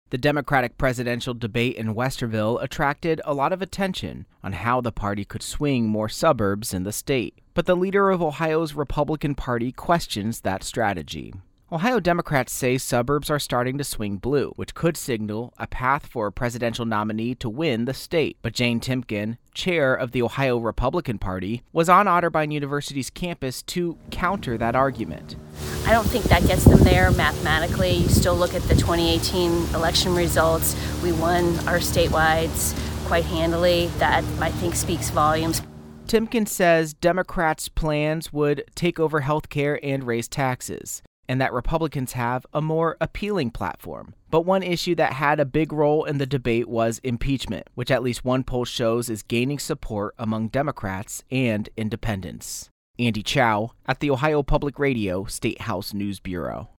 The Democratic presidential debate in Westerville attracted a lot of attention on how the party could swing more suburbs in the state. But the leader of Ohio's Republican Party questions that strategy. Ohio Democrats say suburbs are starting to swing blue, which could signal a path for a presidential nominee to win the state. But Jane Timken, chair of the Ohio Republican Party, was on Otterbein University's campus to counter that argument. I don't think that gets them there mathematically. You still look at the 2018 election results. We won our statewide quite handily. That, I think, speaks volumes. Timken says Democrats' plans would take over health care and raise taxes, and that Republicans have a more appealing platform. But one issue that had a big role in the debate was impeachment, which at least one poll shows is gaining support among Democrats and independents. Andy Chow at the Ohio Public Radio State House News Bureau.